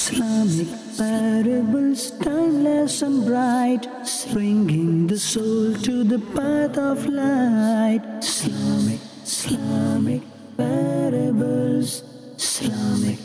Islamic parables, timeless and bright, bringing the soul to the path of light. Islamic parables, Islamic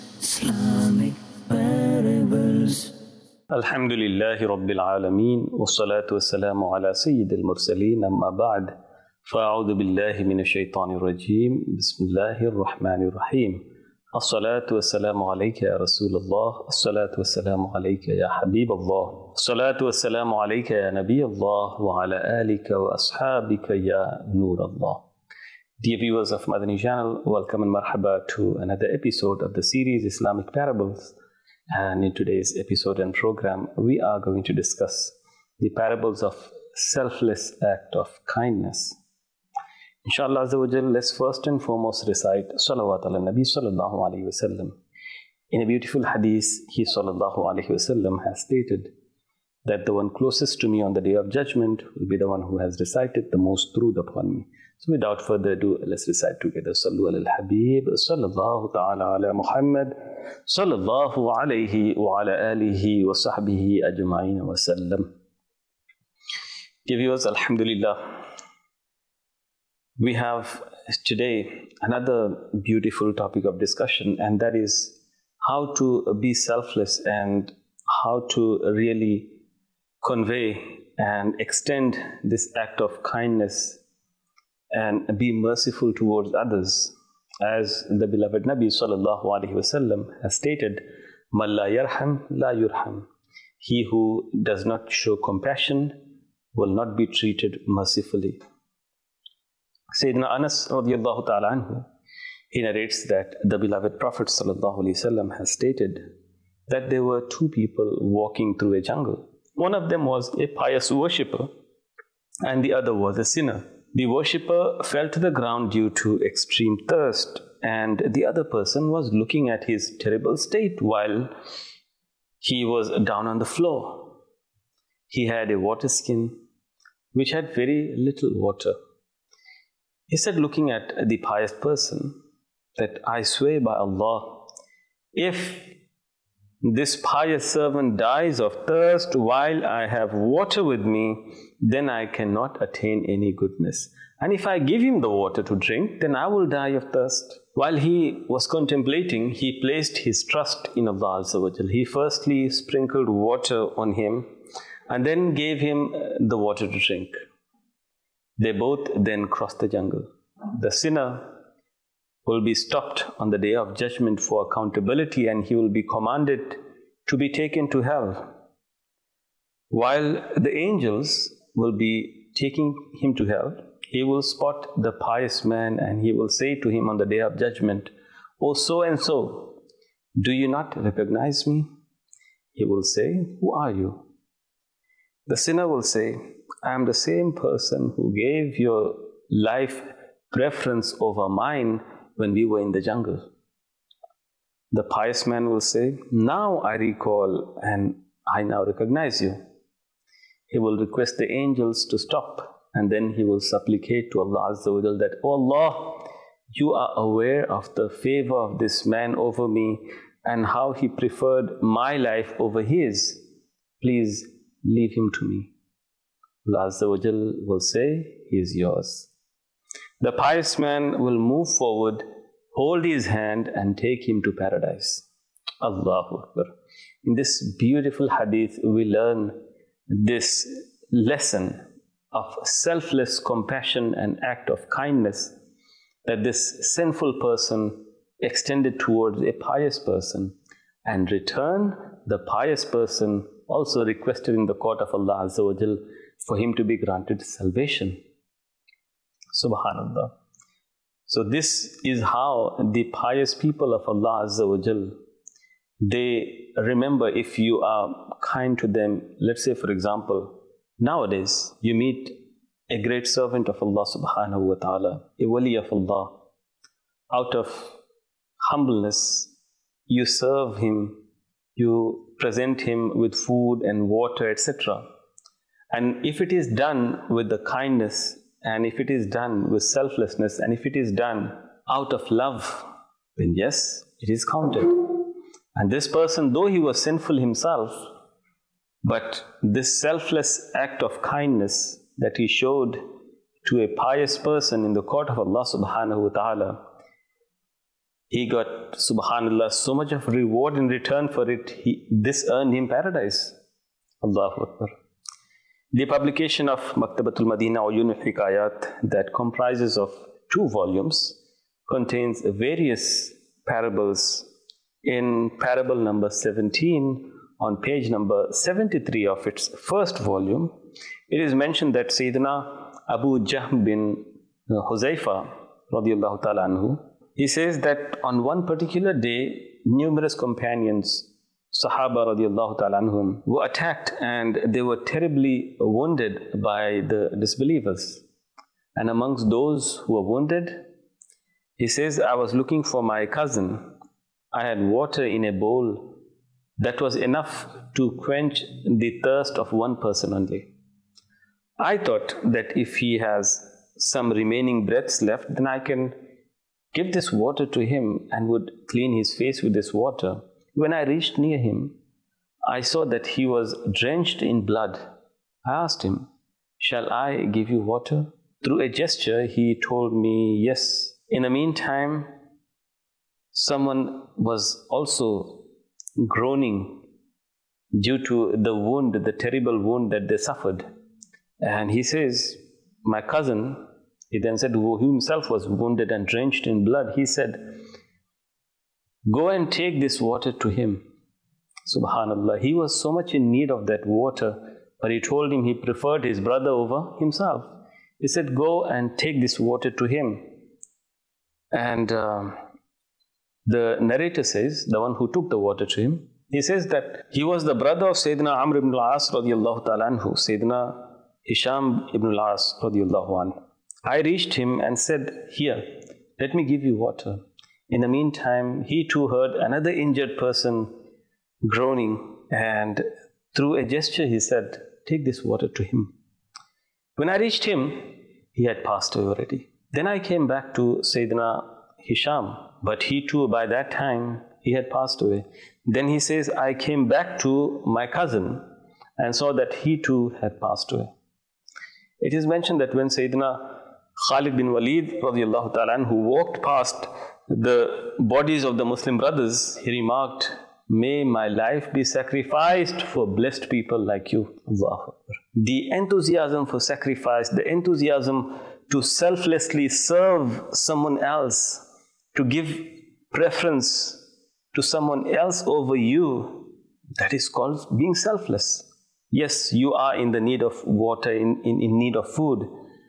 parables. Alhamdulillahi Rabbil Alameen, wassalatu wassalamu ala Sayyidil Mursaleen, amma ba'd, fa'a'udhu billahi minash shaitanir rajeem, bismillahir rahmanir rahim. As-salatu wassalamu alayka ya Rasulullah, as-salatu wassalamu alayka ya Habiballah, as-salatu wassalamu alayka ya Nabiyallah, wa ala alika wa ashabika ya Nurallah. Dear viewers of Madani Channel, welcome and marhaba to another episode of the series Islamic Parables. And in today's episode and program, we are going to discuss the parables of selfless act of kindness. Inshallah Azza wa Jal, let's first and foremost recite Salawat ala Nabi Sallallahu Alaihi Wasallam. In a beautiful hadith, he Sallallahu Alaihi Wasallam has stated that the one closest to me on the day of judgment will be the one who has recited the most truth upon me. So without further ado, let's recite together. Sallu ala al-Habib, sallallahu ta'ala ala Muhammad, sallallahu alayhi wa ala alihi wa sahbihi ajma'in wa sallam. Dear viewers, alhamdulillah, we have today another beautiful topic of discussion, and that is how to be selfless and how to really convey and extend this act of kindness and be merciful towards others. As the beloved Nabi Sallallahu Alaihi Wasallam has stated, "Man la yarham la yurham." He who does not show compassion will not be treated mercifully. Sayyidina Anas radiyallahu ta'ala anhu, he narrates that the beloved Prophet Sallallahu Alaihi Wasallam has stated that there were two people walking through a jungle. One of them was a pious worshipper and the other was a sinner. The worshipper fell to the ground due to extreme thirst, and the other person was looking at his terrible state while he was down on the floor. He had a water skin which had very little water. He said, looking at the pious person, that I swear by Allah, if this pious servant dies of thirst while I have water with me, then I cannot attain any goodness. And if I give him the water to drink, then I will die of thirst. While he was contemplating, he placed his trust in Allah Azza wa Jal. He firstly sprinkled water on him and then gave him the water to drink. They both then crossed the jungle. The sinner will be stopped on the day of judgment for accountability, and he will be commanded to be taken to hell. While the angels will be taking him to hell, he will spot the pious man and he will say to him on the day of judgment, "Oh, so and so, do you not recognize me?" He will say, "Who are you?" The sinner will say, "I am the same person who gave your life preference over mine when we were in the jungle." The pious man will say, "Now I recall and I now recognize you." He will request the angels to stop, and then he will supplicate to Allah Azza wa Jal that, "Oh Allah, you are aware of the favor of this man over me and how he preferred my life over his. Please leave him to me." Allah Azza wa Jal will say, "He is yours." The pious man will move forward, hold his hand and take him to paradise. Allahu Akbar. In this beautiful hadith, we learn this lesson of selfless compassion and act of kindness that this sinful person extended towards a pious person, and return the pious person also requested in the court of Allah Azza wa Jal for him to be granted salvation. Subhanallah. So this is how the pious people of Allah Azza wa Jal, they remember if you are kind to them. Let's say, for example, nowadays you meet a great servant of Allah subhanahu wa ta'ala, a wali of Allah. Out of humbleness, you serve him, you present him with food and water, etc. And if it is done with the kindness, and if it is done with selflessness, and if it is done out of love, then yes, it is counted. And this person, though he was sinful himself, but this selfless act of kindness that he showed to a pious person in the court of Allah subhanahu wa ta'ala, he got, subhanallah, so much of reward in return for it. This earned him paradise. Allahu Akbar. The publication of Maktabatul Madina Uyun al-Hikayat, that comprises of 2 volumes, contains various parables. In parable number 17, on page number 73 of its first volume, it is mentioned that Sayyidina Abu Jahm bin Huzaifa radiyallahu ta'ala anhu, he says that on one particular day, numerous companions, Sahaba radiyallahu ta'ala anhum, were attacked and they were terribly wounded by the disbelievers. And amongst those who were wounded, he says, I was looking for my cousin. I had water in a bowl that was enough to quench the thirst of one person only. I thought that if he has some remaining breaths left, then I can give this water to him and would clean his face with this water. When I reached near him, I saw that he was drenched in blood. I asked him, shall I give you water? Through a gesture, he told me yes. In the meantime, someone was also groaning due to the wound, the terrible wound that they suffered. And he says, my cousin, he then said, who himself was wounded and drenched in blood, he said, go and take this water to him. Subhanallah, he was so much in need of that water, but he told him he preferred his brother over himself. He said, go and take this water to him. And the narrator says, the one who took the water to him, he says that he was the brother of Sayyidina Amr ibn al-As radiyallahu ta'ala anhu, Sayyidina Hisham ibn al-As radiyallahu anhu. I reached him and said, here, let me give you water. In the meantime, he too heard another injured person groaning, and through a gesture he said, take this water to him. When I reached him, he had passed away already. Then I came back to Sayyidina Hisham, but he too by that time, he had passed away. Then he says, I came back to my cousin and saw that he too had passed away. It is mentioned that when Sayyidina Khalid bin Walid radiyallahu ta'ala anhu walked past the bodies of the Muslim brothers, he remarked, may my life be sacrificed for blessed people like you. Allahu Akbar. The enthusiasm for sacrifice, the enthusiasm to selflessly serve someone else, to give preference to someone else over you, that is called being selfless. Yes, you are in the need of water, in need of food,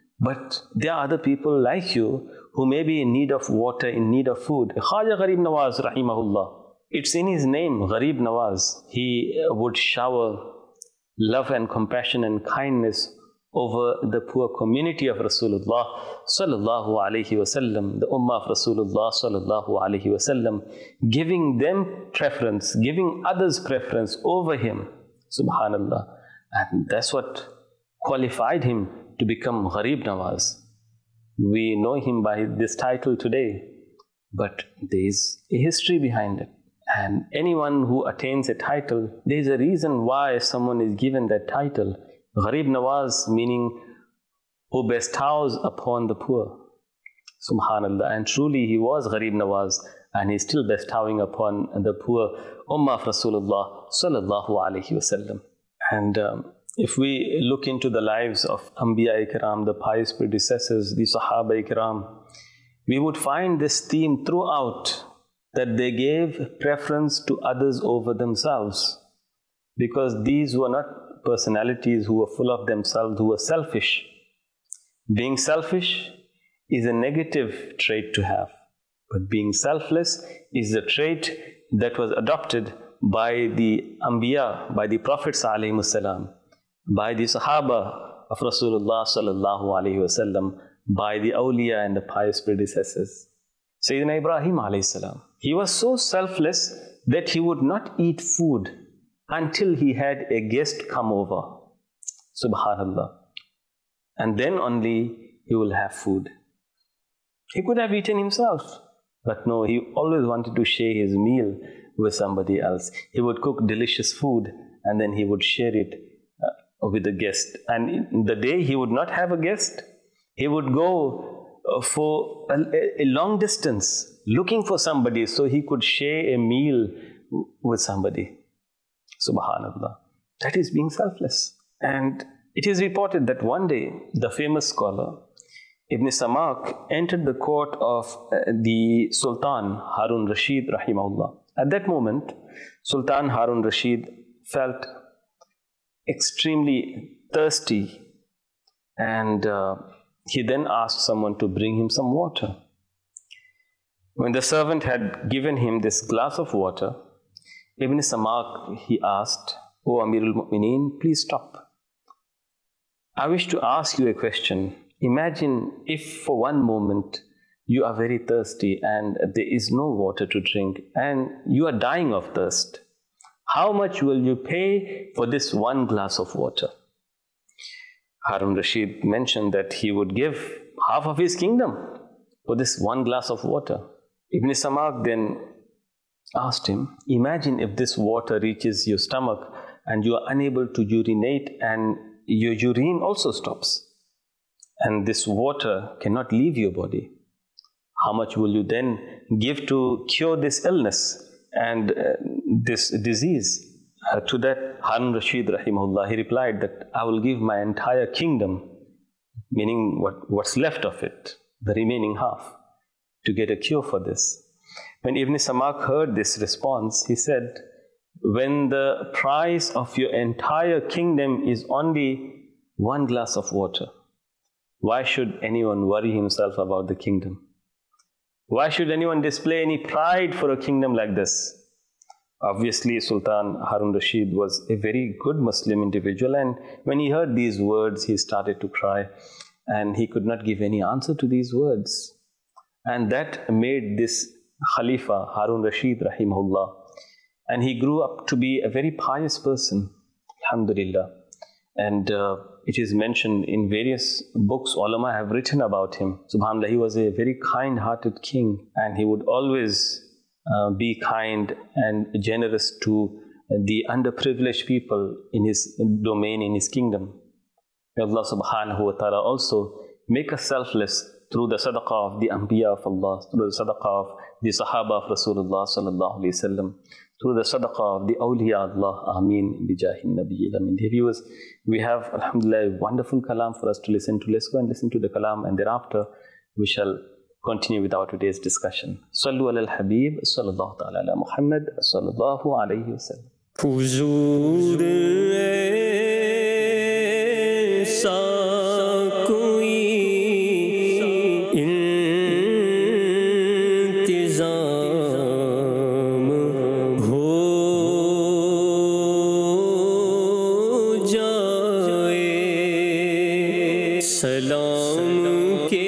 but there are other people like you who may be in need of water, in need of food. Khaja Gharib Nawaz rahimahullah, it's in his name, Gharib Nawaz. He would shower love and compassion and kindness over the poor community of Rasulullah sallallahu alaihi wasallam, the ummah of Rasulullah sallallahu alaihi wasallam, giving them preference, giving others preference over him. Subhanallah. And that's what qualified him to become Gharib Nawaz. We know him by this title today, but there is a history behind it. And anyone who attains a title, there is a reason why someone is given that title. Gharib Nawaz, meaning who bestows upon the poor. Subhanallah. And truly he was Gharib Nawaz, and he's still bestowing upon the poor ummah of Rasulullah sallallahu alaihi wasallam. And if we look into the lives of Anbiya Ikram, the pious predecessors, the Sahaba Ikram, we would find this theme throughout, that they gave preference to others over themselves, because these were not personalities who were full of themselves, who were selfish. Being selfish is a negative trait to have, but being selfless is a trait that was adopted by the Anbiya, by the Prophets alayhimus salam, by the Sahaba of Rasulullah sallallahu alayhi wasallam, by the awliya and the pious predecessors. Sayyidina Ibrahim alayhi salam, he was so selfless that he would not eat food until he had a guest come over. Subhanallah. And then only he will have food. He could have eaten himself, but no, he always wanted to share his meal with somebody else. He would cook delicious food and then he would share it with a guest. And the day he would not have a guest, he would go for a long distance looking for somebody so he could share a meal with somebody. Subhanallah. That is being selfless. And it is reported that one day the famous scholar Ibn Samak entered the court of the Sultan Harun Rashid rahimahullah. At that moment, Sultan Harun Rashid felt extremely thirsty, and he then asked someone to bring him some water. When the servant had given him this glass of water, Ibn Samak, he asked, "O Amirul Mu'mineen, please stop. I wish to ask you a question. Imagine if for one moment you are very thirsty and there is no water to drink and you are dying of thirst. How much will you pay for this one glass of water?" Harun Rashid mentioned that he would give half of his kingdom for this one glass of water. Ibn Samak then asked him, "Imagine if this water reaches your stomach and you are unable to urinate and your urine also stops, and this water cannot leave your body. How much will you then give to cure this illness and this disease?" To that, Harun Rashid rahimahullah, he replied that, "I will give my entire kingdom," meaning what's left of it, the remaining half, to get a cure for this. When Ibn Samak heard this response, he said, "When the price of your entire kingdom is only one glass of water, why should anyone worry himself about the kingdom? Why should anyone display any pride for a kingdom like this?" Obviously, Sultan Harun Rashid was a very good Muslim individual, and when he heard these words, he started to cry, and he could not give any answer to these words. And that made this Khalifa, Harun Rashid rahimahullah, and he grew up to be a very pious person, alhamdulillah. And it is mentioned in various books, ulama have written about him. Subhanallah, he was a very kind-hearted king, and he would always be kind and generous to the underprivileged people in his domain, in his kingdom. May Allah subhanahu wa ta'ala also make us selfless through the sadaqah of the Anbiya of Allah, through the sadaqah of the Sahaba of Rasulullah sallallahu alayhi wasallam, through the sadaqah of the awliya Allah. Ameen. Bijahin Nabiyil Amin. Dear viewers, we have, alhamdulillah, a wonderful kalam for us to listen to. Let's go and listen to the kalam, and thereafter we shall continue with our today's discussion. Sallu ala al-Habib, sallallahu ta'ala ala Muhammad, sallallahu alayhi wa sallam. Huzur aisa koi intizam ho jaye, salam ke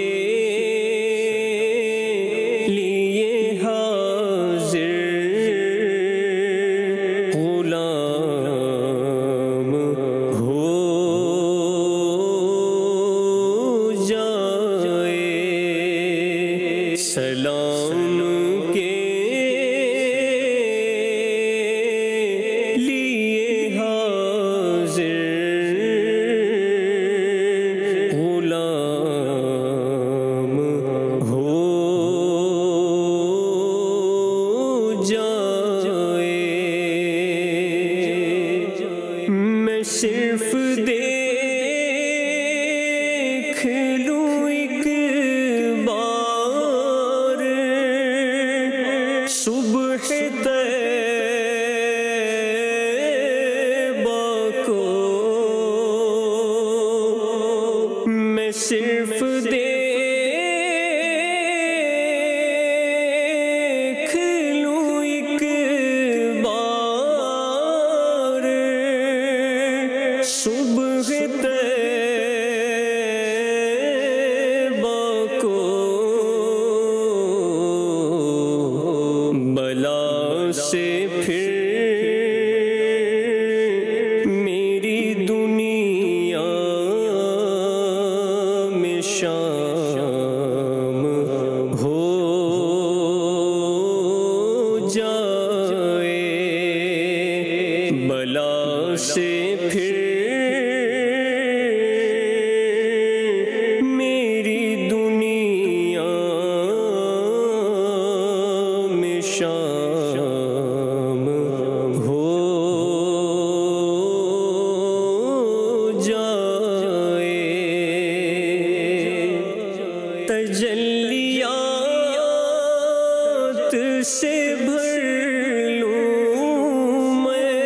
सिर्फ देख लूं एक बार सुबह तैबा को, मैं सिर्फ देख लूं एक बार सुबह तैबा को, बला से फिर मेरी दुनिया में शाम हो जाए। سے پھر میری دنیا میں شام ہو جائے، تجلیات سے بھر لوں میں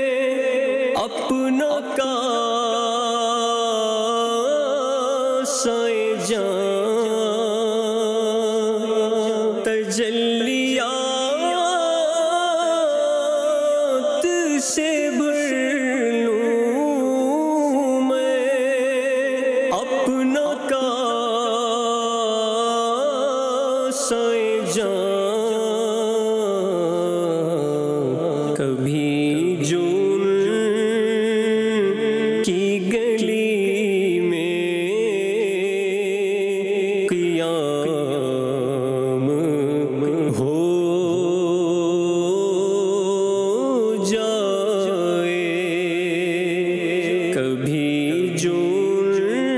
اپنا کاسہ جان، تجلیات سے بھر لوں میں اپنا کاسہ جان، کبھی جون کی گلی میں قیام ہو جائے، کبھی جون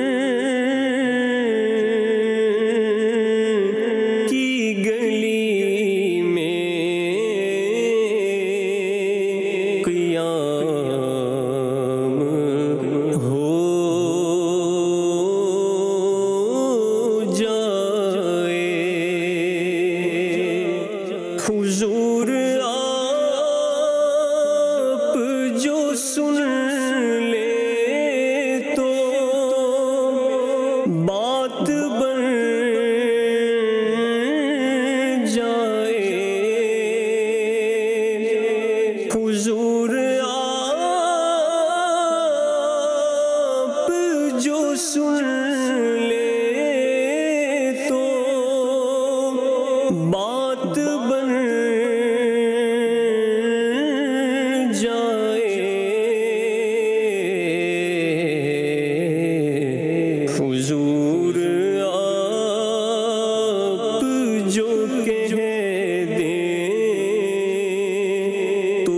کی گلی میں قیام ہو جائے، حضور آپ جو سن لے تو بات بن جائے، حضور آپ جو سن لے تو بات بن جائے، حضور آپ جو کہہ دیں تو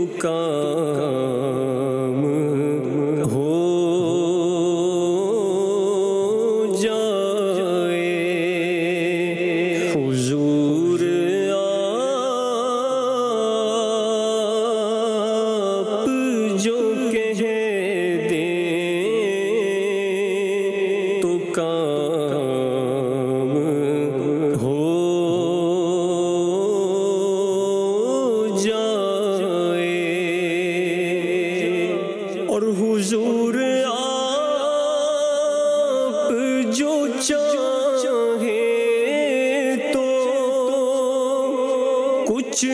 کام ہو جائے، حضور آپ جو کہہ دیں تو کام ہو جائے، اور حضور آپ جو چاہیں تو کچھ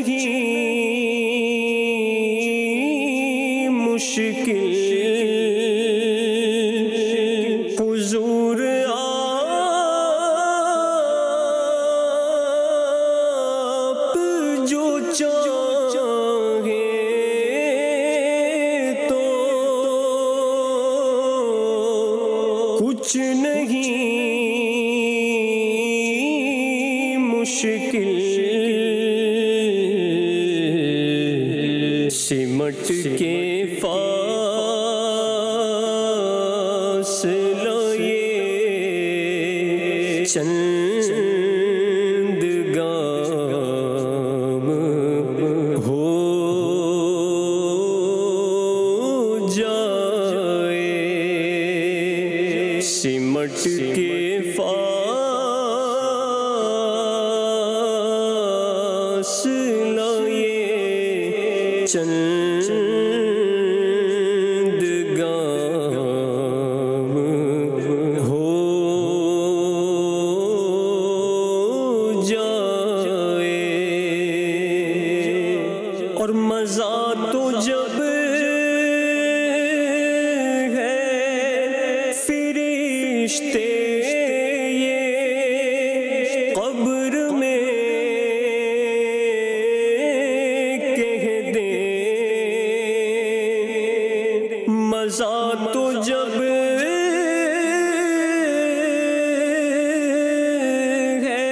نہیں مشکل، حضور آپ جو چاہیں تو کچھ نہیں مشکل، سمٹ کے فاصلہ یہ چند گام ہو جائے، سمٹ کے فاصلہ یہ چند گام ہو جائے، اور مزہ تو جب ہے فرشتے یہ قبر میں کہہ دیں، مزہ تو جب ہے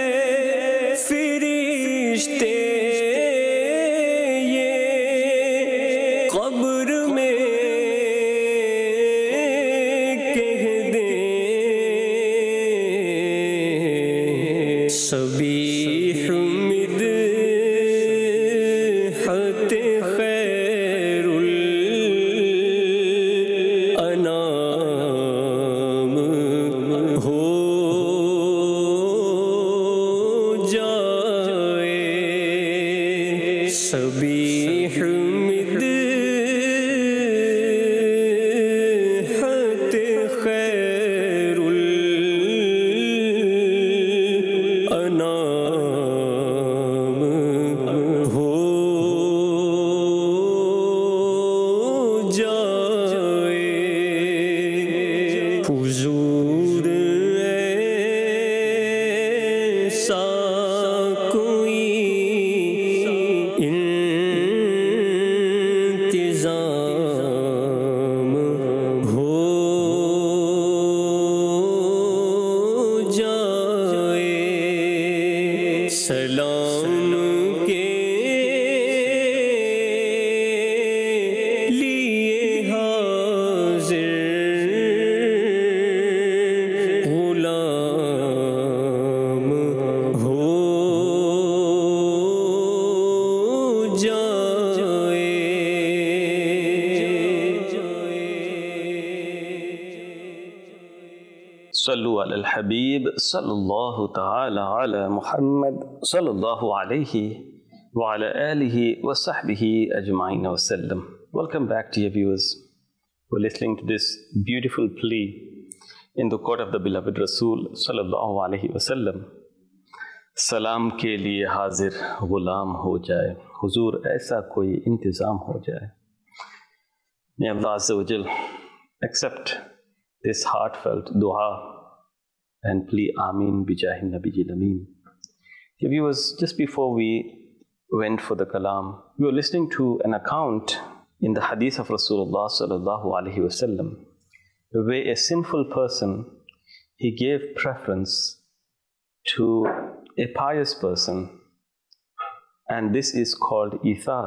فرشتے یہ قبر میں सबीह मिदहत खैरुल अनाम हो जाए हुजूर ऐसा कोई इंतजाम हो जाए सलाम के लिए हाजिर गुलाम हो जाए सल्लु अलल हबीब सल्लल्लाहु ताला अला मुहम्मद सल्लल्लाहु अलैहि व अला आलिहि व सहबिहि अजमाइन वसल्लम. Welcome back, dear viewers. We're listening to this beautiful plea in the court of the beloved Rasul sallallahu alaihi wasallam. सलाम के लिए हाजिर गुलाम हो जाए, हुजूर ऐसा कोई इंतज़ाम हो जाए. May Allah Azza wa Jal accept this heartfelt dua and plea Ameen Bijahi Nabiyil Ameen. Dear viewers, just before we went for the kalam, we were listening to an account in the hadith of Rasulullah sallallahu alaihi wasallam, where a sinful person, he gave preference to a pious person, and this is called ithar.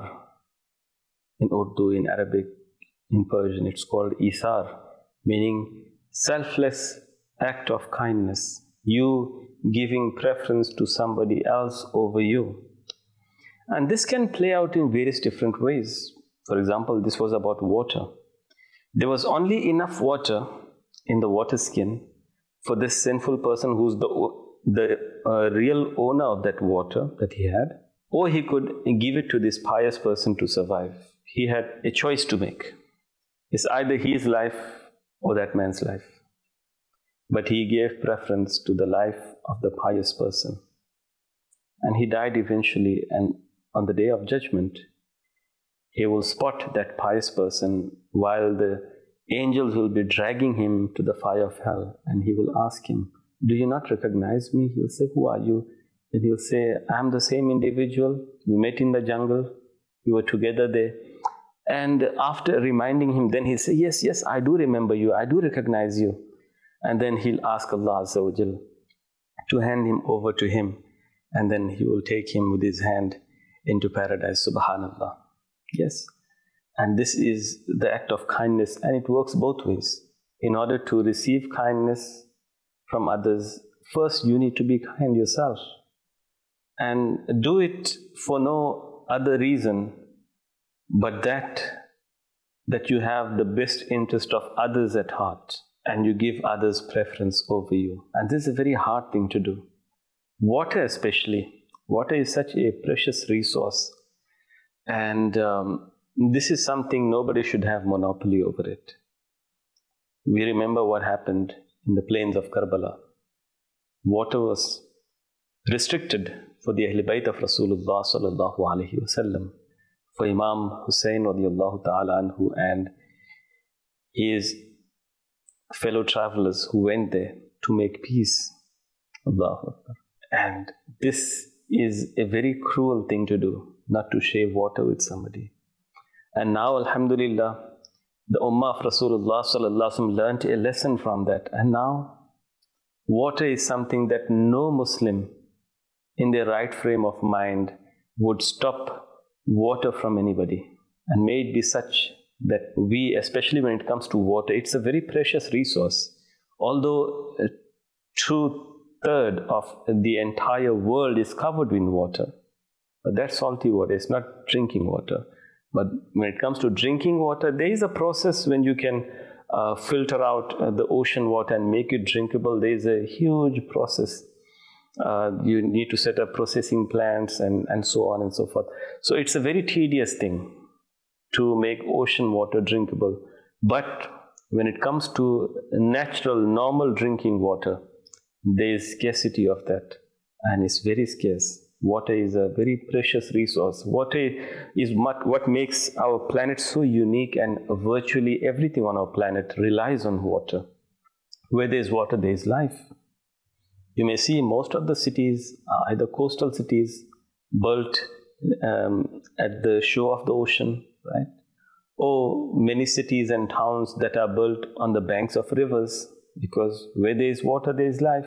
In Urdu, in Arabic, in Persian, it's called ithar, meaning selfless act of kindness, you giving preference to somebody else over you. And this can play out in various different ways. For example, this was about water. There was only enough water in the water skin for this sinful person who's the real owner of that water that he had, or he could give it to this pious person to survive. He had a choice to make. It's either his life or that man's life. But he gave preference to the life of the pious person. And he died eventually, and on the day of judgment, he will spot that pious person while the angels will be dragging him to the fire of hell, and he will ask him, do you not recognize me? He'll say, who are you? And he'll say, I'm the same individual. We met in the jungle. We were together there. And after reminding him, then he'll say, yes, yes, I do remember you. I do recognize you. And then he'll ask Allah Azza wa Jal to hand him over to him. And then he will take him with his hand into paradise. Subhanallah. Yes. And this is the act of kindness. And it works both ways. In order to receive kindness from others, first you need to be kind yourself. And do it for no other reason but that you have the best interest of others at heart, and you give others preference over you. And this is a very hard thing to do. Water especially. Water is such a precious resource. And this is something nobody should have monopoly over it. We remember what happened in the plains of Karbala. Water was restricted for the Ahl Bayt of Rasulullah sallallahu alaihi wasallam, for Imam Hussain radiallahu ta'ala anhu and his fellow travelers who went there to make peace. Allahu Akbar. And this is a very cruel thing to do, not to share water with somebody. And now, alhamdulillah, the Ummah of Rasulullah sallallahu alaihi wasallam learnt a lesson from that. And now, water is something that no Muslim in their right frame of mind would stop water from anybody. And may it be such that we, especially when it comes to water, it's a very precious resource. Although 2/3 of the entire world is covered in water, but that's salty water, it's not drinking water. But when it comes to drinking water, there is a process when you can filter out the ocean water and make it drinkable. There is a huge process You need to set up processing plants and so on and so forth. So it's a very tedious thing to make ocean water drinkable. But when it comes to natural, normal drinking water, there is scarcity of that, and it's very scarce. Water is a very precious resource. Water is what makes our planet so unique, and virtually everything on our planet relies on water. Where there is water, there is life. You may see most of the cities are either coastal cities built at the shore of the ocean, right? Or many cities and towns that are built on the banks of rivers, because where there is water, there is life.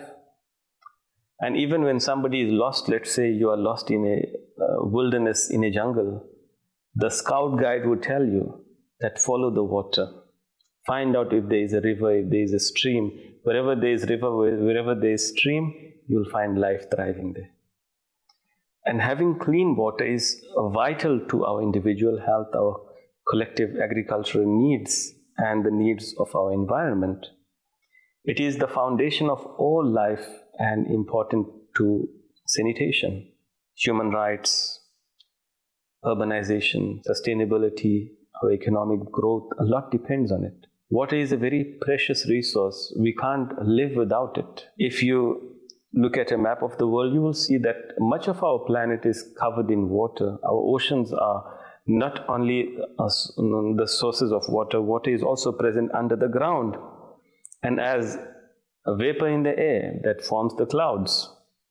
And even when somebody is lost, let's say you are lost in a wilderness, in a jungle, the scout guide would tell you that follow the water. Find out if there is a river, if there is a stream. Wherever there is river, wherever there is stream, you'll find life thriving there. And having clean water is vital to our individual health, our collective agricultural needs, and the needs of our environment. It is the foundation of all life and important to sanitation, human rights, urbanization, sustainability, our economic growth. A lot depends on it. Water is a very precious resource. We can't live without it. If you look at a map of the world, you will see that much of our planet is covered in water. Our oceans are not only the sources of water, water is also present under the ground and as a vapor in the air that forms the clouds.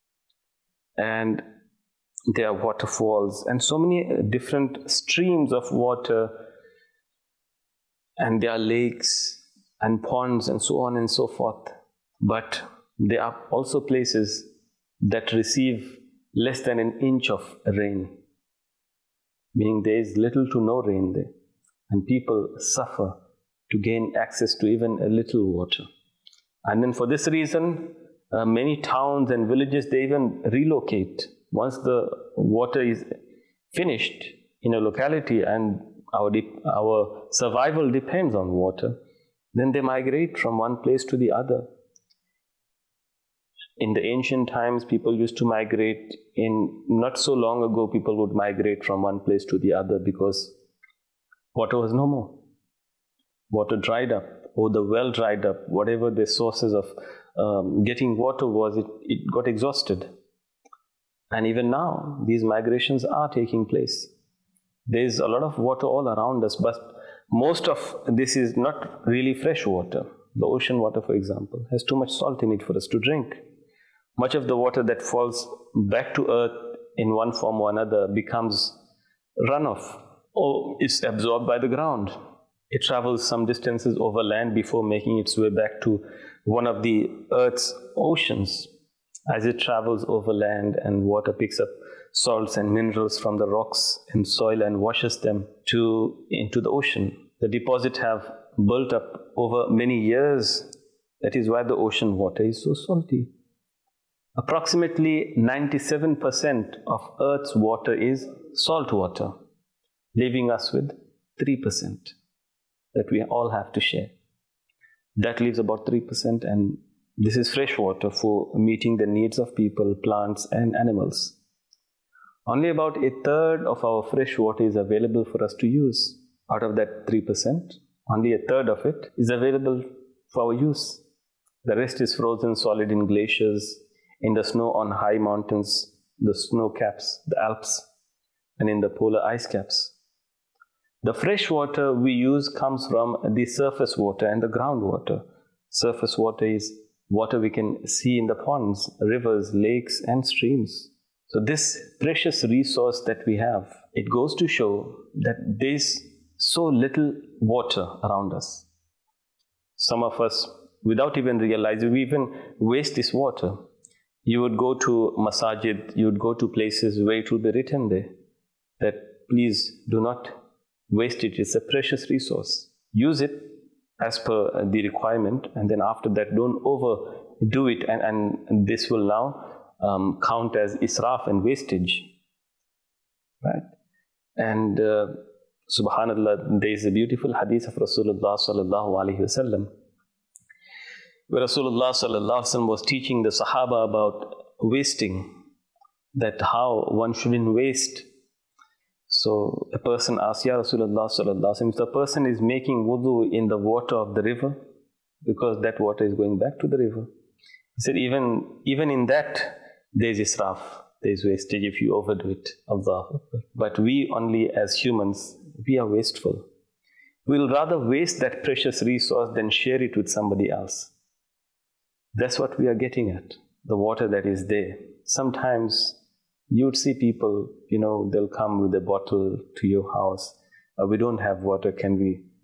And there are waterfalls and so many different streams of water, and there are lakes and ponds and so on and so forth. But there are also places that receive less than an inch of rain, meaning there is little to no rain there, and people suffer to gain access to even a little water. And then for this reason, many towns and villages, they even relocate. Once the water is finished in a locality and our survival depends on water, then they migrate from one place to the other. In the ancient times, people used to migrate. Not so long ago, people would migrate from one place to the other because water was no more. Water dried up, or the well dried up. Whatever the sources of getting water was, it got exhausted. And even now, these migrations are taking place. There's a lot of water all around us, but most of this is not really fresh water. The ocean water, for example, has too much salt in it for us to drink. Much of the water that falls back to earth in one form or another becomes runoff or is absorbed by the ground. It travels some distances over land before making its way back to one of the earth's oceans. As it travels over land, and water picks up salts and minerals from the rocks and soil and washes them into the ocean. The deposits have built up over many years. That is why the ocean water is so salty. Approximately 97% of Earth's water is salt water, leaving us with 3% that we all have to share. That leaves about 3%, and this is fresh water for meeting the needs of people, plants, and animals. Only about a third of our fresh water is available for us to use. Out of that 3%, only a third of it is available for our use. The rest is frozen solid in glaciers, in the snow on high mountains, the snow caps, the Alps, and in the polar ice caps. The fresh water we use comes from the surface water and the groundwater. Surface water is water we can see in the ponds, rivers, lakes, and streams. So this precious resource that we have, it goes to show that there's so little water around us. Some of us, without even realizing, we even waste this water. You would go to masajid, you would go to places where it will be written there that please do not waste it. It's a precious resource. Use it as per the requirement, and then after that, don't overdo it, and this will now count as israf and wastage, right? And subhanallah, there is a beautiful hadith of Rasulullah sallallahu alaihi wasallam, where Rasulullah sallallahu alaihi wasallam was teaching the Sahaba about wasting, that how one shouldn't waste. So a person asked, Ya Rasulullah sallallahu alaihi wasallam, if the person is making wudu in the water of the river, because that water is going back to the river. He said, even in that, there is israf, there is wastage if you overdo it. Allah. But we only as humans, we are wasteful. We'll rather waste that precious resource than share it with somebody else. That's what we are getting at, the water that is there. Sometimes you'd see people, they'll come with a bottle to your house. We don't have water, can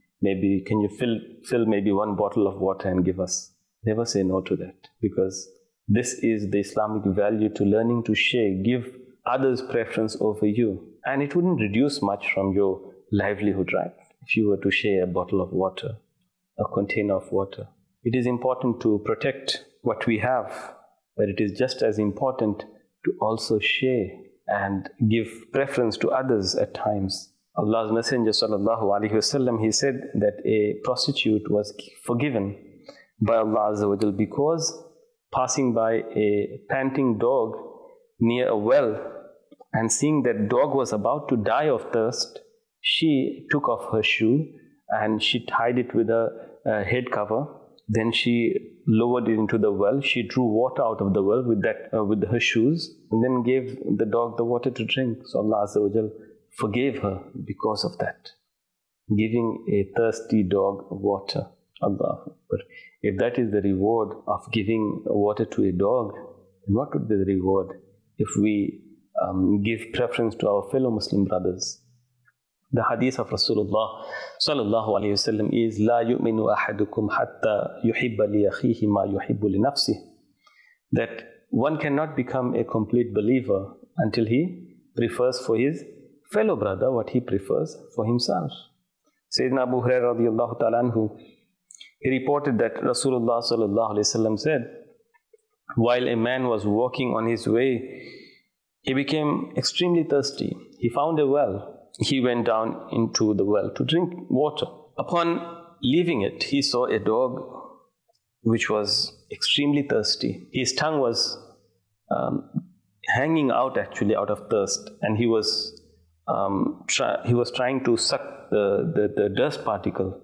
you fill maybe one bottle of water and give us? Never say no to that, because this is the Islamic value to learning to share, give others preference over you. And it wouldn't reduce much from your livelihood, right? If you were to share a bottle of water, a container of water. It is important to protect what we have, but it is just as important to also share and give preference to others at times. Allah's Messenger sallallahu alaihi wasallam, he said that a prostitute was forgiven by Allah Azza wa Jal because passing by a panting dog near a well and seeing that dog was about to die of thirst, she took off her shoe and she tied it with a head cover. Then she lowered it into the well. She drew water out of the well with her shoes, and then gave the dog the water to drink. So Allah Azza wa Jal forgave her because of that, giving a thirsty dog water. Allah. But if that is the reward of giving water to a dog, then what would be the reward if we give preference to our fellow Muslim brothers? The hadith of Rasulullah sallallahu alayhi wasallam is لا يؤمن أحدكم حتى يحب لأخيه ما يحب لنفسه. That one cannot become a complete believer until he prefers for his fellow brother what he prefers for himself. Sayyidina Abu Hurairah radiyallahu ta'ala anhu, he reported that Rasulullah sallallahu alayhi wasallam said, while a man was walking on his way, he became extremely thirsty. He found a well. He went down into the well to drink water. Upon leaving it, he saw a dog which was extremely thirsty. His tongue was hanging out actually out of thirst, and he was trying to suck the dust particle,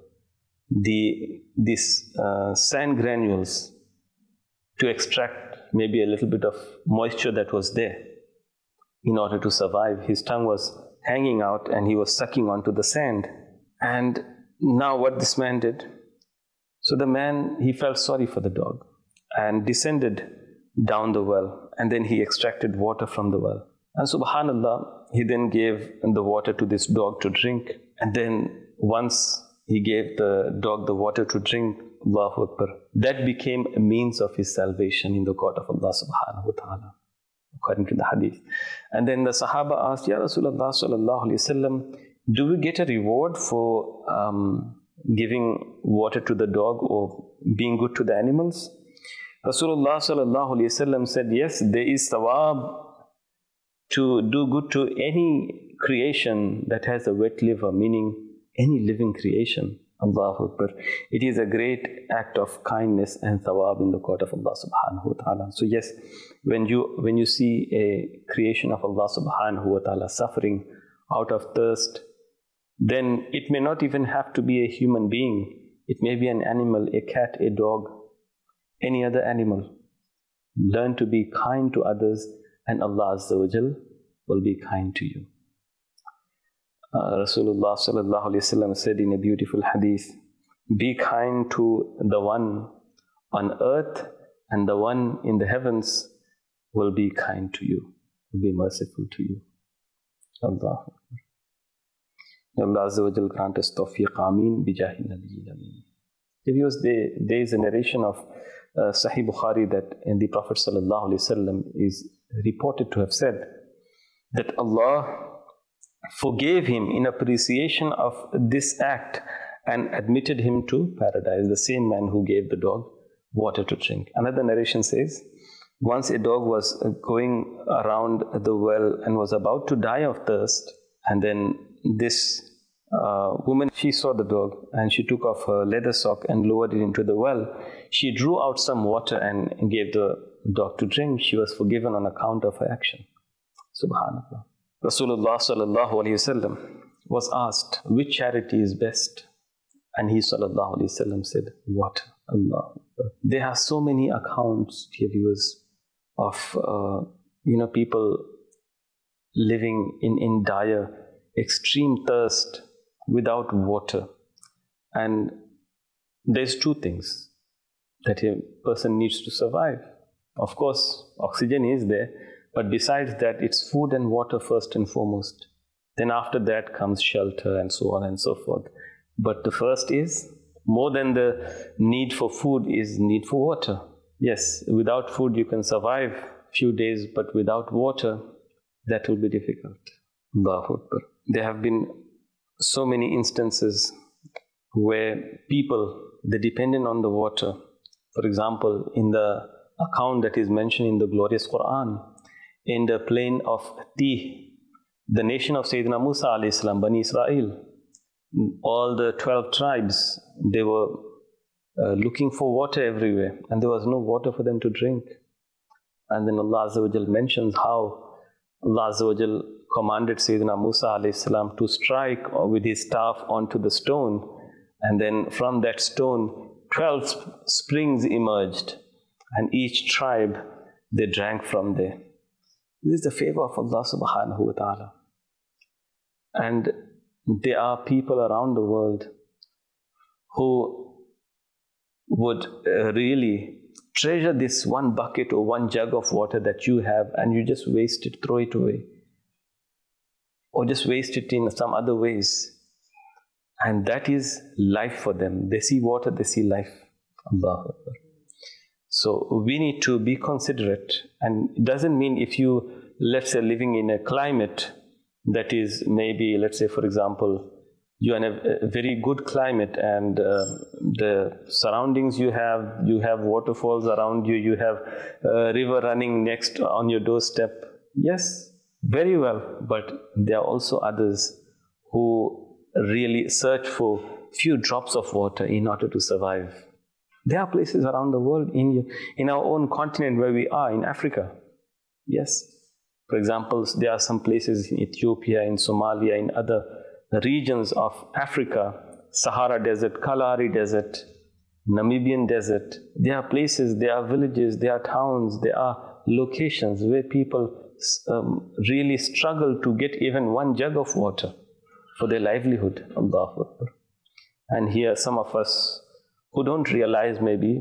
these sand granules, to extract maybe a little bit of moisture that was there in order to survive. His tongue was hanging out and he was sucking onto the sand. And now what this man did, so the man, he felt sorry for the dog and descended down the well, and then he extracted water from the well. And subhanallah, he then gave the water to this dog to drink. And then once he gave the dog the water to drink, Allahu Akbar, that became a means of his salvation in the court of Allah subhanahu wa ta'ala, according to the hadith. And then the Sahaba asked, Ya Rasulullah sallallahu alayhi wasallam, do we get a reward for giving water to the dog or being good to the animals? Rasulullah sallallahu alayhi wasallam said, yes, there is thawab to do good to any creation that has a wet liver, meaning any living creation. Allahu Akbar. It is a great act of kindness and thawab in the court of Allah subhanahu wa ta'ala. So yes, when you see a creation of Allah subhanahu wa ta'ala suffering out of thirst, then it may not even have to be a human being. It may be an animal, a cat, a dog, any other animal. Learn to be kind to others, and Allah Azza wa Jal will be kind to you. Rasulullah sallallahu alayhi wasallam said in a beautiful hadith, be kind to the one on earth, and the one in the heavens will be kind to you, will be merciful to you. Allah Azza wa Jal grant us tawfiq, ameen, bijahi nabiyil ameen. There is a narration of Sahih Bukhari that the Prophet sallallahu alayhi wasallam is reported to have said that Allah forgave him in appreciation of this act and admitted him to paradise, the same man who gave the dog water to drink. Another narration says, once a dog was going around the well and was about to die of thirst, and then this woman, she saw the dog and she took off her leather sock and lowered it into the well. She drew out some water and gave the dog to drink, she was forgiven on account of her action. Subhanallah. Rasulullah sallallahu alayhi wasallam was asked, which charity is best? And he sallallahu alayhi wasallam said, water. Allah. There are so many accounts, dear viewers, of people living in dire, extreme thirst without water. And there's two things that a person needs to survive. Of course, oxygen is there, but besides that, it's food and water first and foremost. Then after that comes shelter and so on and so forth. But the first is, more than the need for food, is need for water. Yes, without food you can survive a few days, but without water, that will be difficult. Allahu Akbar. There have been so many instances where people, they're dependent on the water. For example, in the account that is mentioned in the glorious Quran, in the plain of Tih, the nation of Sayyidina Musa alayhi salam, Bani Israel, all the 12 tribes, they were looking for water everywhere, and there was no water for them to drink. And then Allah Azza wa Jal mentions how Allah Azza wa Jal commanded Sayyidina Musa alayhi salam to strike with his staff onto the stone, and then from that stone 12 springs emerged, and each tribe, they drank from there. This is the favor of Allah subhanahu wa ta'ala. And there are people around the world who would really treasure this one bucket or one jug of water that you have, and you just waste it, throw it away, or just waste it in some other ways. And that is life for them. They see water, they see life. Allahu Akbar. So we need to be considerate. And it doesn't mean if you, let's say, living in a climate that is maybe, let's say, for example, you are in a very good climate, and the surroundings you have waterfalls around you, you have a river running next on your doorstep. Yes, very well. But there are also others who really search for few drops of water in order to survive. There are places around the world, in our own continent where we are, in Africa. Yes. For example, there are some places in Ethiopia, in Somalia, in other regions of Africa, Sahara Desert, Kalahari Desert, Namibian Desert. There are places, there are villages, there are towns, there are locations where people really struggle to get even one jug of water for their livelihood. Allahu Akbar. And here some of us who don't realize maybe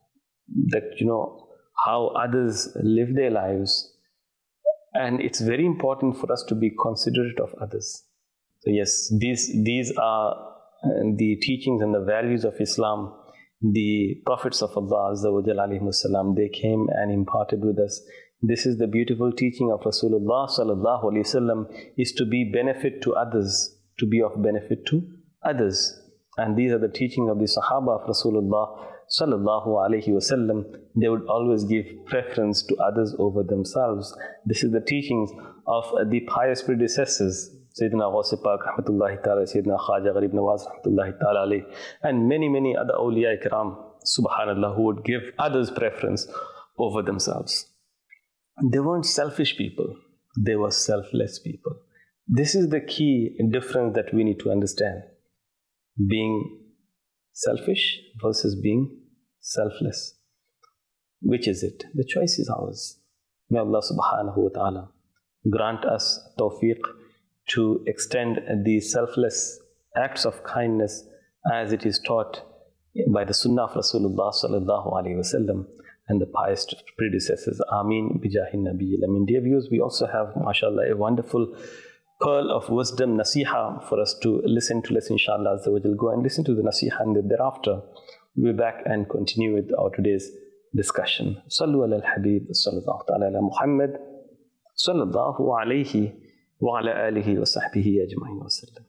that, how others live their lives. And it's very important for us to be considerate of others. So yes, these are the teachings and the values of Islam. The prophets of Allah Azza wa Jalla alayhimus salam, they came and imparted with us. This is the beautiful teaching of Rasulullah sallallahu alayhi wasallam, is to be benefit to others, to be of benefit to others. And these are the teaching of the Sahaba of Rasulullah sallallahu alayhi wasallam. They would always give preference to others over themselves. This is the teachings of the pious predecessors, Sayyidina Ghaus Pak rahmatullahi ta'ala, Sayyidina Khaja Gharib Nawaz rahmatullahi ta'ala alayhi, and many other awliya ikram, subhanallah, who would give others preference over themselves. They weren't selfish people, they were selfless people. This is the key difference that we need to understand. Being selfish versus being selfless. Which is it? The choice is ours. May Allah subhanahu wa ta'ala grant us tawfiq to extend these selfless acts of kindness as it is taught by the Sunnah of Rasulullah sallallahu alayhi wasallam and the pious predecessors. Ameen bijahin nabiyil amin. Dear viewers, we also have, mashallah, a wonderful pearl of wisdom, nasiha, for us to listen to. Let's inshallah azza wa jal go and listen to the nasiha, and thereafter we'll be back and continue with our today's discussion. Sallu ala al-habib, sallallahu ta'ala ala Muhammad, sallallahu alayhi wa ala alihi wa sahbihi ajma'in wa sallam.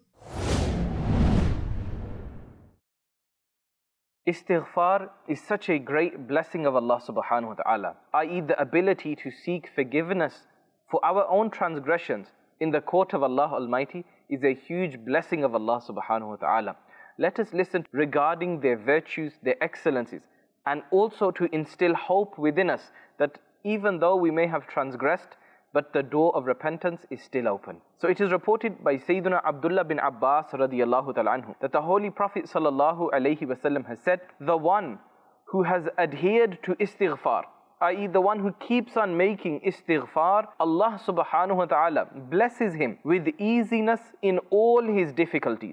Istighfar is such a great blessing of Allah subhanahu wa ta'ala, i.e. the ability to seek forgiveness for our own transgressions in the court of Allah Almighty is a huge blessing of Allah subhanahu wa ta'ala. Let us listen regarding their virtues, their excellencies, and also to instill hope within us that even though we may have transgressed, but the door of repentance is still open. So it is reported by Sayyidina Abdullah bin Abbas radiyallahu ta'ala anhu that the Holy Prophet sallallahu alayhi wasallam has said, the one who has adhered to istighfar, i.e. the one who keeps on making istighfar, Allah subhanahu wa ta'ala blesses him with easiness in all his difficulties,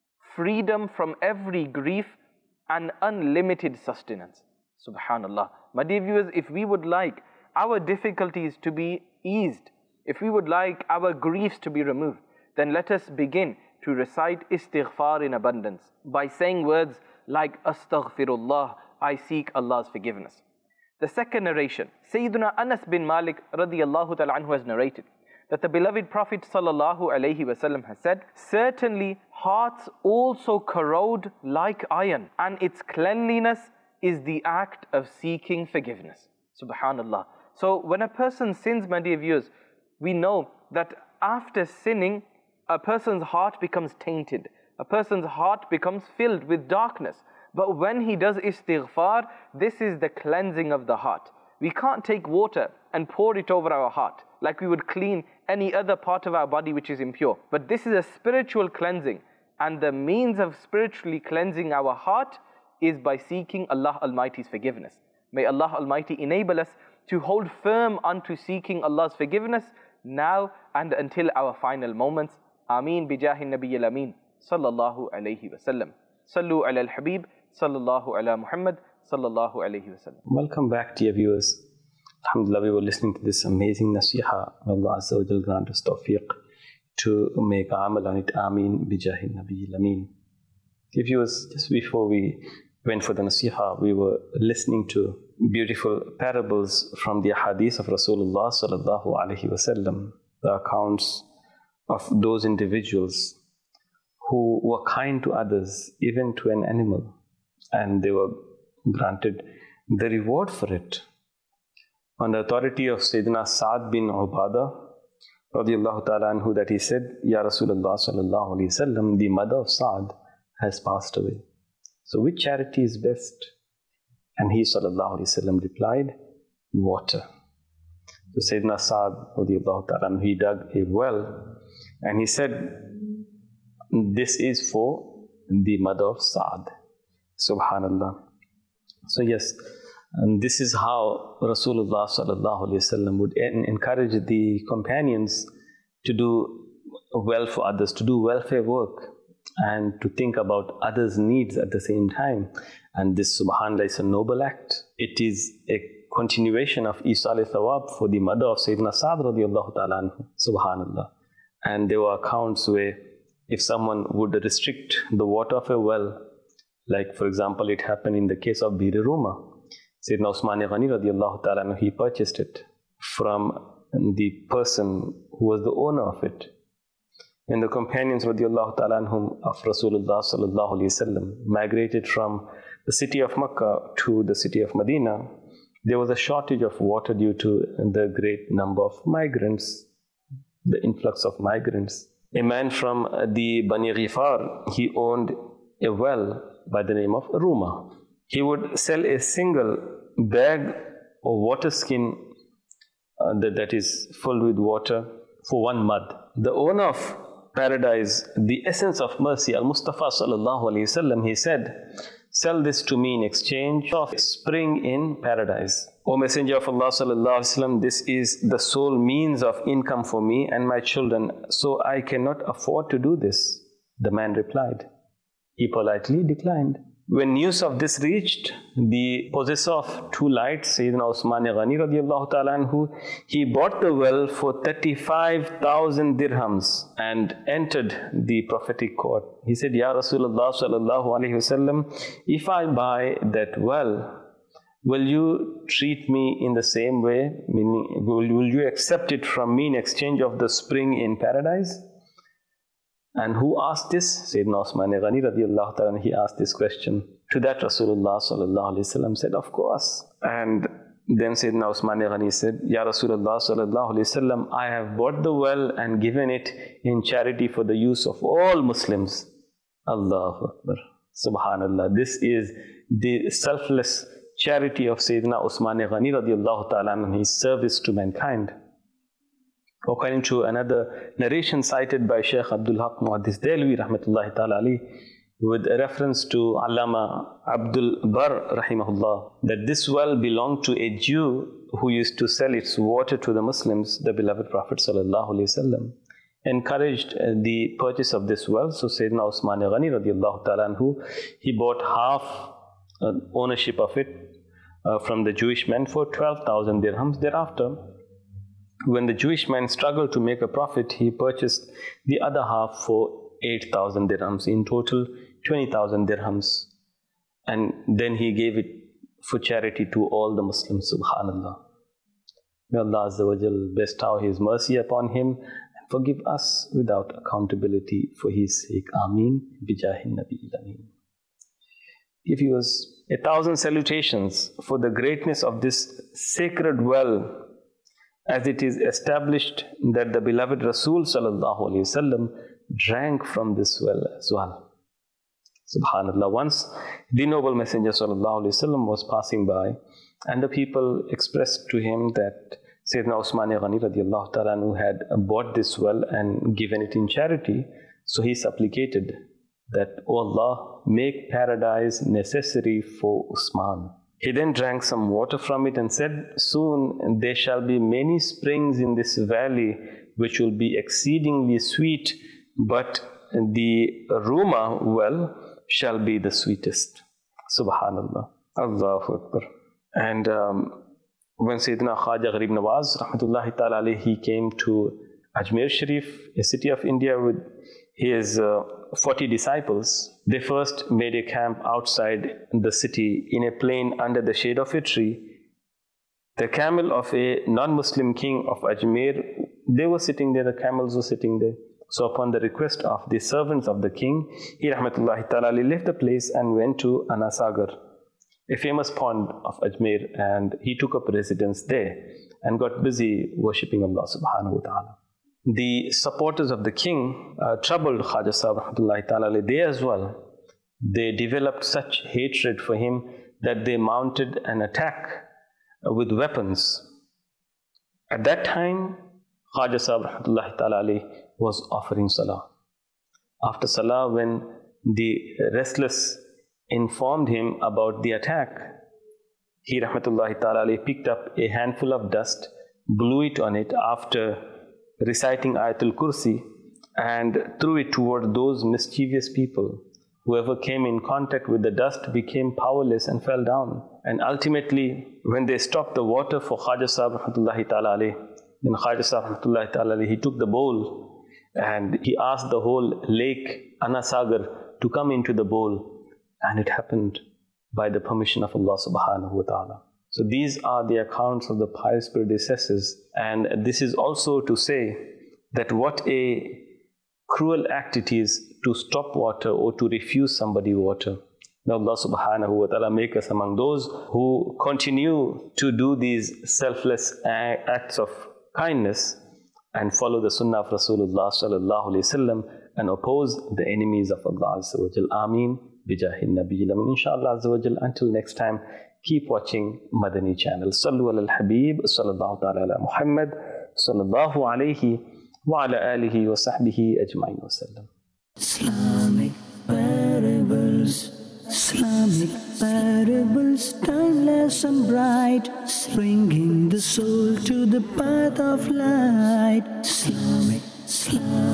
freedom from every grief, and unlimited sustenance. Subhanallah. My dear viewers, if we would like our difficulties to be eased, if we would like our griefs to be removed, then let us begin to recite istighfar in abundance by saying words like Astaghfirullah, I seek Allah's forgiveness. The second narration, Sayyidina Anas bin Malik radiyallahu ta'ala anhu has narrated that the beloved Prophet sallallahu alayhi wasallam has said, certainly hearts also corrode like iron, and its cleanliness is the act of seeking forgiveness. Subhanallah. So when a person sins, my dear viewers, we know that after sinning, a person's heart becomes tainted. A person's heart becomes filled with darkness. But when he does istighfar, this is the cleansing of the heart. We can't take water and pour it over our heart like we would clean any other part of our body which is impure. But this is a spiritual cleansing. And the means of spiritually cleansing our heart is by seeking Allah Almighty's forgiveness. May Allah Almighty enable us to hold firm onto seeking Allah's forgiveness now and until our final moments. Ameen bijahi Nabiyyil Ameen sallallahu alayhi wa sallam. Sallu ala al-Habib sallallahu ala Muhammad sallallahu alayhi wa sallam. Welcome back, dear viewers. Alhamdulillah, we were listening to this amazing nasiha. May Allah Azza wa Jal grant us tawfiq to make amal on it. Ameen bijahi Nabiyyil Ameen. Dear viewers, just before we went for the nasiha, we were listening to beautiful parables from the hadith of Rasulullah sallallahu alaihi wasallam, the accounts of those individuals who were kind to others, even to an animal, and they were granted the reward for it. On the authority of Sayyidina Sa'd bin Ubadah radiyallahu ta'ala anhu, that he said, Ya Rasulullah sallallahu alaihi wasallam, the mother of Sa'd has passed away. So which charity is best? And he sallallahu alaihi wasallam replied, water. So Sayyidina Sa'd radiyallahu ta'ala anhu, he dug a well and he said, this is for the mother of Sa'd. Subhanallah. So yes, and this is how Rasulullah sallallahu alaihi wasallam would encourage the companions to do well for others, to do welfare work, and to think about others' needs at the same time. And this, subhanAllah, is a noble act. It is a continuation of Isal Thawab for the mother of Sayyidina Sa'd radiyallahu ta'ala anhu, subhanAllah. And there were accounts where if someone would restrict the water of a well, like for example it happened in the case of Bir Ruma, Sayyidina Usman Ghani radiyallahu ta'ala anhu, he purchased it from the person who was the owner of it. When the companions radiyallahu ta'ala anhum of Rasulullah sallallahu alayhi wasallam migrated from the city of Makkah to the city of Medina, there was a shortage of water due to the great number of migrants, the influx of migrants. A man from the Bani Ghifar, he owned a well by the name of Ruma. He would sell a single bag or water skin that is filled with water for one mud. The owner of paradise, the essence of mercy, Al-Mustafa sallallahu alayhi wasallam, he said, sell this to me in exchange of spring in paradise. O Messenger of Allah sallallahu alayhi wasallam, this is the sole means of income for me and my children, so I cannot afford to do this. The man replied. He politely declined. When news of this reached the possessor of two lights, Sayyidina Usman Ghani radiyallahu ta'ala anhu, he bought the well for 35,000 dirhams and entered the prophetic court. He said, Ya Rasulullah sallallahu alayhi wasallam, if I buy that well, will you treat me in the same way? Meaning, will you accept it from me in exchange of the spring in paradise? And who asked this? Sayyidina Usman Ghani radiyallahu ta'ala, he asked this question. To that Rasulullah sallallahu alayhi wasallam said, of course. And then Sayyidina Usman Ghani said, Ya Rasulullah sallallahu alayhi wasallam, I have bought the well and given it in charity for the use of all Muslims. Allahu Akbar. Subhanallah. This is the selfless charity of Sayyidina Usman Ghani radiallahu ta'ala and his service to mankind. According to another narration cited by Shaykh Abdul Haq Muhaddis Dehlvi rahmatullahi ta'ala alayhi, with reference to Allama Abdul Bar rahimahullah, that this well belonged to a Jew who used to sell its water to the Muslims. The beloved Prophet sallallahu alaihi wasallam encouraged the purchase of this well. So Sayyidina Usman Ghani radiallahu ta'ala anhu, he bought half ownership of it from the Jewish men for 12,000 dirhams. Thereafter, when the Jewish man struggled to make a profit, he purchased the other half for 8,000 dirhams. In total, 20,000 dirhams. And then he gave it for charity to all the Muslims. Subhanallah. May Allah Azza wa Jal bestow His mercy upon him and forgive us without accountability for his sake. Ameen. Bijahin Nabi Ameen. If he was 1,000 salutations for the greatness of this sacred well, as it is established that the beloved Rasul sallallahu alaihi wasallam drank from this well as well. Subhanallah. Once the noble Messenger sallallahu alaihi wasallam was passing by, and the people expressed to him that Sayyidina Usman Ghani radiallahu ta'ala anhu had bought this well and given it in charity. So he supplicated that, "O Allah, make paradise necessary for Usman." He then drank some water from it and said, "Soon there shall be many springs in this valley which will be exceedingly sweet, but the Ruma well shall be the sweetest." Subhanallah. Allahu Akbar. And when Sayyidina Khaja Gharib Nawaz rahmatullahi ta'ala alayhi, he came to Ajmer Sharif, a city of India, with his 40 disciples. They first made a camp outside the city in a plain under the shade of a tree. The camel of a non-Muslim king of Ajmer, they were sitting there, the camels were sitting there. So upon the request of the servants of the king, he rahmatullahi ta'ala left the place and went to Anasagar, a famous pond of Ajmer, and he took up residence there and got busy worshipping Allah subhanahu wa ta'ala. The supporters of the king troubled Khaja Sahib rahmatullahi ta'ala. They as well, they developed such hatred for him that they mounted an attack with weapons. At that time, Khaja Sahib rahmatullahi ta'ala was offering salah. After salah, when the restless informed him about the attack, he rahmatullahi ta'ala picked up a handful of dust, blew it on it after reciting Ayatul Kursi, and threw it toward those mischievous people. Whoever came in contact with the dust became powerless and fell down. And ultimately, when they stopped the water for Khaja Sahib rahmatullahi ta'ala, then Khaja Sahib rahmatullahi ta'ala, he took the bowl and he asked the whole lake Anasagar to come into the bowl, and it happened by the permission of Allah subhanahu wa ta'ala. So these are the accounts of the pious predecessors, and this is also to say that what a cruel act it is to stop water or to refuse somebody water. May Allah subhanahu wa ta'ala make us among those who continue to do these selfless acts of kindness and follow the sunnah of Rasulullah sallallahu alaihi wasallam and oppose the enemies of Allah azza wa jal. Ameen. Bijahin Nabiyil Amin. Inshallah azza wa jal. Until next time, keep watching Madani channel. Sallu ala al-Habib, sallallahu ta'ala ala Muhammad, sallallahu alayhi wa ala alihi wa sahbihi ajma'in wa sallam. Islamic parables, timeless and bright, bringing the soul to the path of light. Islamic